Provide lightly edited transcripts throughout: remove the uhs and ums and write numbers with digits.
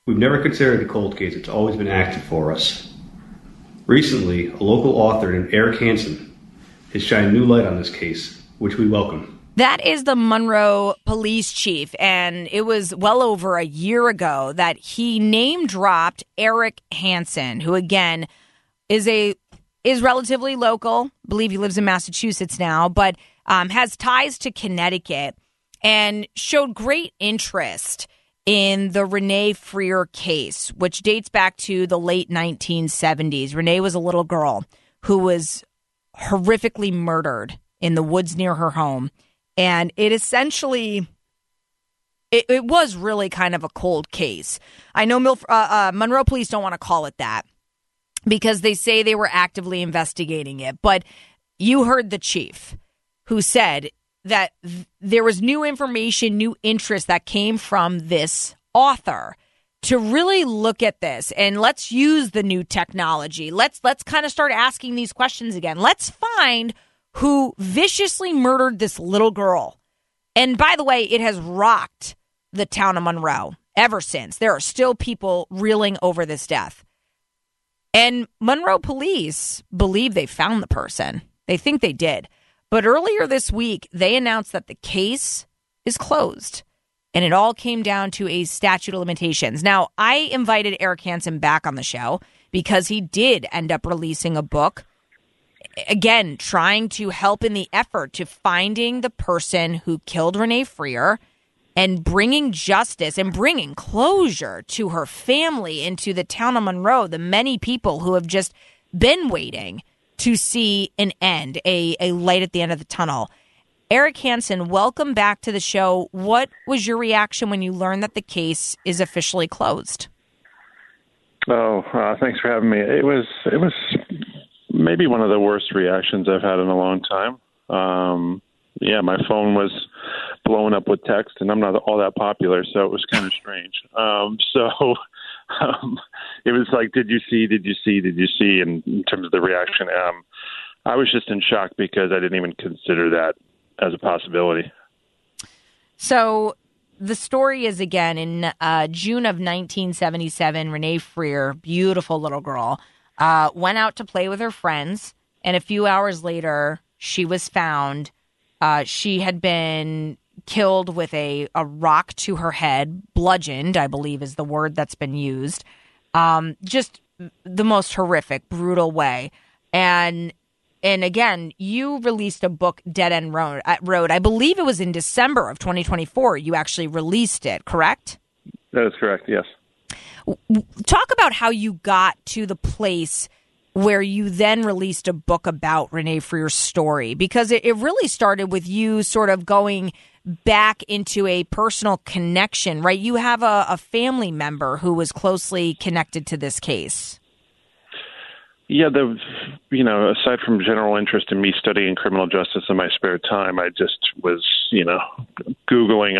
We've never considered the cold case. It's always been active for us. Recently, a local author named Eric Hansen has shined new light on this case, which we welcome. That is the Monroe police chief, and it was well over a year ago that he name-dropped Eric Hansen, who, again, is relatively local. I believe he lives in Massachusetts now, but has ties to Connecticut and showed great interest in the Renee Freer case, which dates back to the late 1970s. Renee was a little girl who was horrifically murdered in the woods near her home. And it essentially, it was really kind of a cold case. I know Monroe police don't want to call it that because they say they were actively investigating it. But you heard the chief who said that there was new information, new interest that came from this author to really look at this. And let's use the new technology. Let's kind of start asking these questions again. Let's find who viciously murdered this little girl. And by the way, it has rocked the town of Monroe ever since. There are still people reeling over this death. And Monroe police believe they found the person. They think they did. But earlier this week, they announced that the case is closed. And it all came down to a statute of limitations. Now, I invited Eric Hansen back on the show because he did end up releasing a book, again, trying to help in the effort to finding the person who killed Renee Freer and bringing justice and bringing closure to her family and to the town of Monroe, the many people who have just been waiting to see an end, a light at the end of the tunnel. Eric Hansen, welcome back to the show. What was your reaction when you learned that the case is officially closed? Thanks for having me. It was maybe one of the worst reactions I've had in a long time. My phone was blowing up with text, and I'm not all that popular, so it was kind of strange. It was like, did you see? And in terms of the reaction, I was just in shock because I didn't even consider that as a possibility. So the story is, again, in June of 1977, Renee Freer, beautiful little girl, went out to play with her friends, and a few hours later, she was found. She had been killed with a rock to her head, bludgeoned, I believe is the word that's been used. Just the most horrific, brutal way. And again, you released a book, Dead End Road. I believe it was in December of 2024. You actually released it, correct? That is correct, yes. Talk about how you got to the place where you then released a book about Renee Freer's story, because it really started with you sort of going back into a personal connection, right? You have a family member who was closely connected to this case. Yeah, aside from general interest in me studying criminal justice in my spare time, I just was, Googling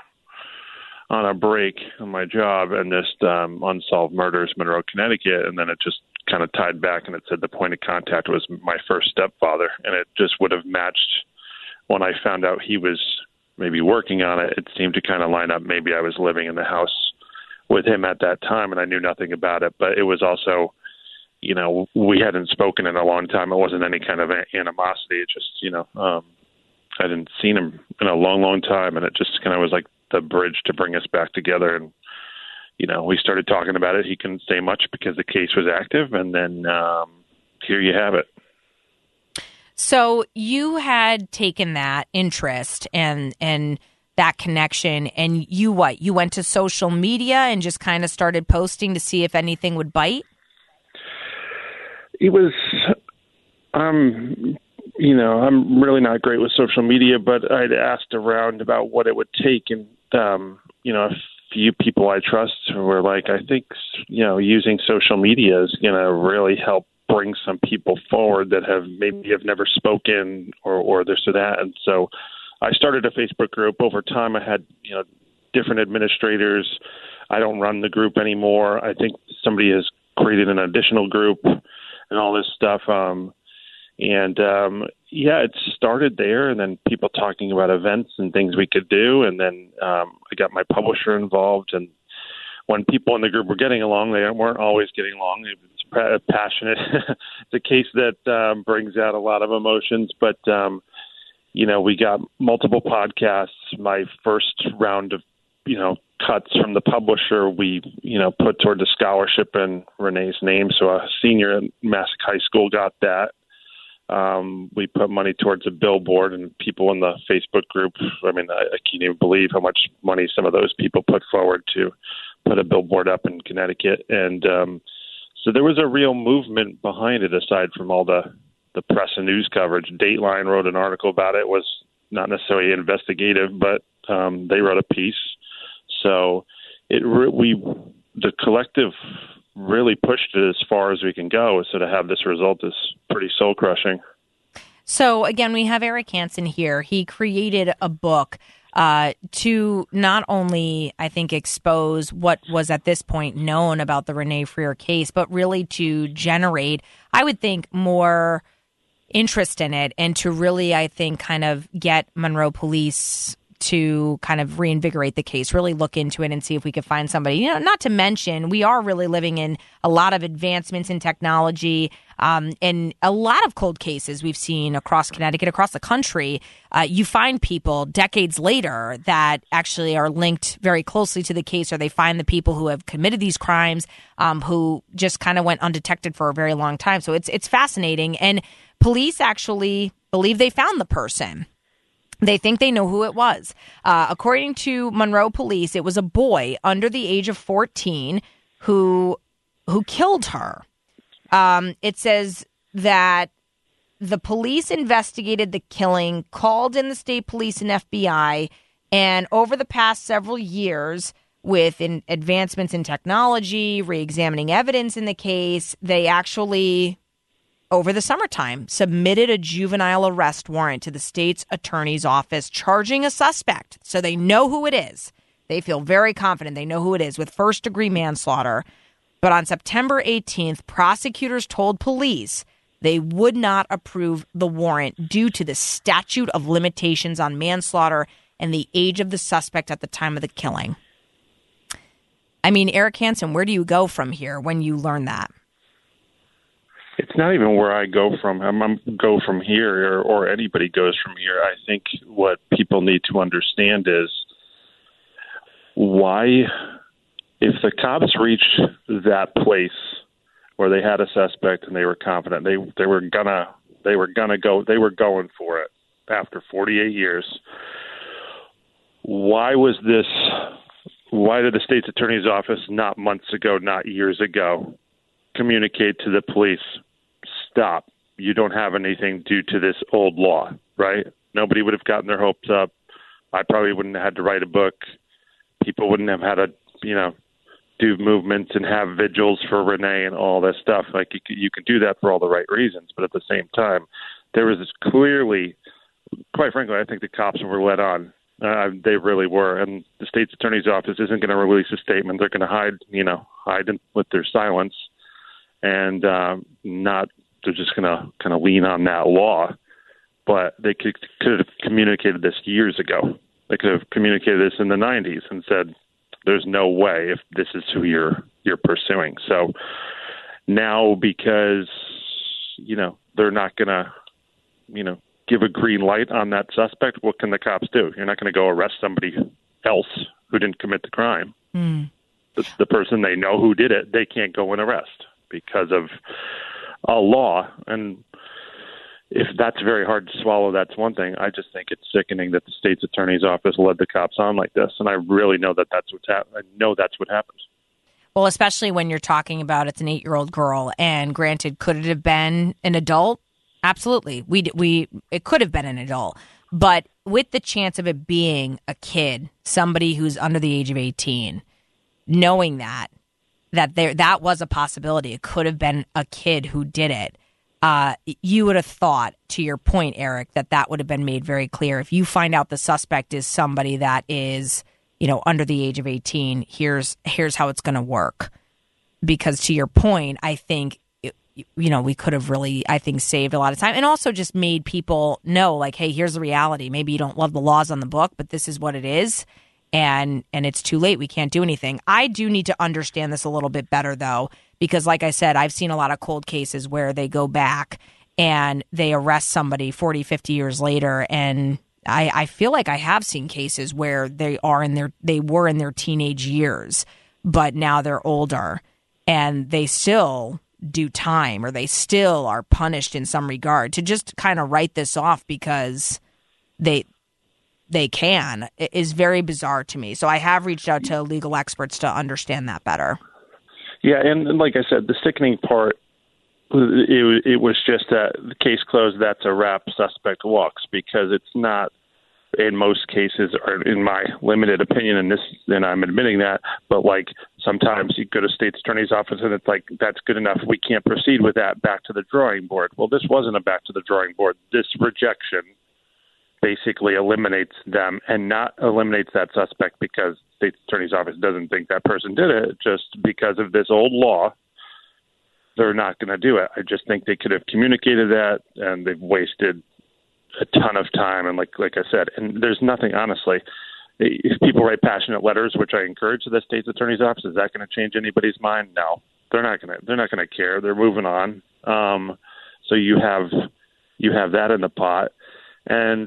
on a break on my job and just unsolved murders, Monroe, Connecticut, and then it just kind of tied back and it said the point of contact was my first stepfather, and it just would have matched when I found out he was maybe working on it. It seemed to kind of line up. Maybe I was living in the house with him at that time and I knew nothing about it, but it was also, we hadn't spoken in a long time. It wasn't any kind of animosity. It just, I hadn't seen him in a long, long time, and it just kind of was like the bridge to bring us back together. And we started talking about it. He couldn't say much because the case was active, and then here you have it. So you had taken that interest and that connection, and you went to social media and just kind of started posting to see if anything would bite? It was, I'm really not great with social media, but I'd asked around about what it would take, and a few people I trust were like, I think, using social media is going to really help bring some people forward that have never spoken or this or that. And so I started a Facebook group. Over time, I had, different administrators. I don't run the group anymore. I think somebody has created an additional group and all this stuff. It started there, and then people talking about events and things we could do. And then I got my publisher involved, and when people in the group were getting along, they weren't always getting along. It's passionate. It's a case that brings out a lot of emotions, but we got multiple podcasts. My first round of cuts from the publisher, we put toward the scholarship in Renee's name. So a senior at Massac High School got that. We put money towards a billboard, and people in the Facebook group, I can't even believe how much money some of those people put forward to put a billboard up in Connecticut. And so there was a real movement behind it, aside from all the press and news coverage. Dateline wrote an article about it. It was not necessarily investigative, but they wrote a piece. So the collective really pushed it as far as we can go. So to have this result is pretty soul crushing. So again, we have Eric Hansen here. He created a book to not only, I think, expose what was at this point known about the Renee Freer case, but really to generate, I would think, more interest in it, and to really, I think, kind of get Monroe Police to kind of reinvigorate the case, really look into it and see if we could find somebody. Not to mention, we are really living in a lot of advancements in technology, and a lot of cold cases we've seen across Connecticut, across the country. You find people decades later that actually are linked very closely to the case, or they find the people who have committed these crimes, who just kind of went undetected for a very long time. So it's fascinating. And police actually believe they found the person. They think they know who it was. According to Monroe Police, it was a boy under the age of 14 who killed her. It says that the police investigated the killing, called in the state police and FBI, and over the past several years, with advancements in technology, re-examining evidence in the case, they actually, over the summertime, submitted a juvenile arrest warrant to the state's attorney's office, charging a suspect. So they know who it is. They feel very confident they know who it is, with first-degree manslaughter. But on September 18th, prosecutors told police they would not approve the warrant due to the statute of limitations on manslaughter and the age of the suspect at the time of the killing. I mean, Eric Hansen, where do you go from here when you learn that? It's not even where I go from. Go from here, or anybody goes from here. I think what people need to understand is why, if the cops reached that place where they had a suspect and they were confident, they were going for it after 48 years. Why did the state's attorney's office not months ago, not years ago, communicate to the police, stop, you don't have anything due to this old law, right? Nobody would have gotten their hopes up. I probably wouldn't have had to write a book. People wouldn't have had to, do movements and have vigils for Renee and all this stuff. Like, you can do that for all the right reasons, but at the same time, there was this clearly, quite frankly, I think the cops were led on. They really were, and the state's attorney's office isn't going to release a statement. They're going to hide with their silence, and they're just going to kind of lean on that law. But they could have communicated this years ago. They could have communicated this in the 90s and said, there's no way if this is who you're pursuing. So now, because, they're not going to, give a green light on that suspect, what can the cops do? You're not going to go arrest somebody else who didn't commit the crime. Mm. The person they know who did it, they can't go and arrest because of a law. And if that's very hard to swallow, that's one thing. I just think it's sickening that the state's attorney's office led the cops on like this. And I really know that that's what's happened. I know that's what happens. Well, especially when you're talking about it's an 8-year-old girl, and granted, could it have been an adult? Absolutely. It could have been an adult, but with the chance of it being a kid, somebody who's under the age of 18, knowing that was a possibility. It could have been a kid who did it. You would have thought, to your point, Eric, that would have been made very clear. If you find out the suspect is somebody that is, under the age of 18, here's how it's going to work. Because to your point, I think, we could have really, I think, saved a lot of time, and also just made people know, like, hey, here's the reality. Maybe you don't love the laws on the book, but this is what it is. and it's too late. We can't do anything. I do need to understand this a little bit better, though, because like I said, I've seen a lot of cold cases where they go back and they arrest somebody 40, 50 years later. And I feel like I have seen cases where they were in their teenage years, but now they're older and they still do time, or they still are punished in some regard. To just kind of write this off because they can is very bizarre to me. So I have reached out to legal experts to understand that better. Yeah, and like I said, the sickening part, it was just that the case closed, that's a wrap, suspect walks, because it's not, in most cases, or in my limited opinion, and I'm admitting that, but like sometimes you go to state's attorney's office and it's like, that's good enough, we can't proceed with that, back to the drawing board. Well, this wasn't a back to the drawing board. This rejection basically eliminates them, and not eliminates that suspect because state's attorney's office doesn't think that person did it. Just because of this old law, they're not going to do it. I just think they could have communicated that, and they've wasted a ton of time. And like I said, and there's nothing, honestly, if people write passionate letters, which I encourage to the state's attorney's office, is that going to change anybody's mind? No, they're not going to care. They're moving on. So you have that in the pot. And,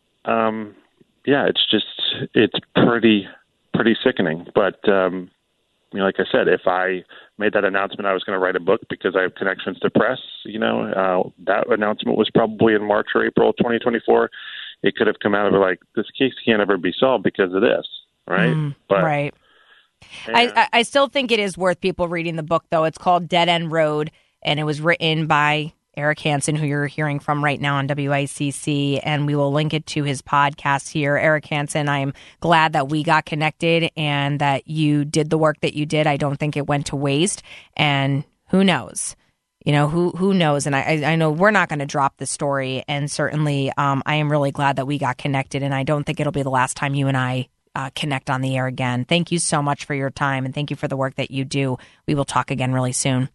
it's pretty sickening. But, like I said, if I made that announcement I was going to write a book because I have connections to press, that announcement was probably in March or April 2024. It could have come out of it like, this case can't ever be solved because of this, right? Right. Yeah. I still think it is worth people reading the book, though. It's called Dead End Road, and it was written by Eric Hansen, who you're hearing from right now on WICC, and we will link it to his podcast here. Eric Hansen, I am glad that we got connected and that you did the work that you did. I don't think it went to waste, and who knows? Who knows? And I know we're not going to drop the story, and certainly I am really glad that we got connected, and I don't think it'll be the last time you and I connect on the air again. Thank you so much for your time, and thank you for the work that you do. We will talk again really soon.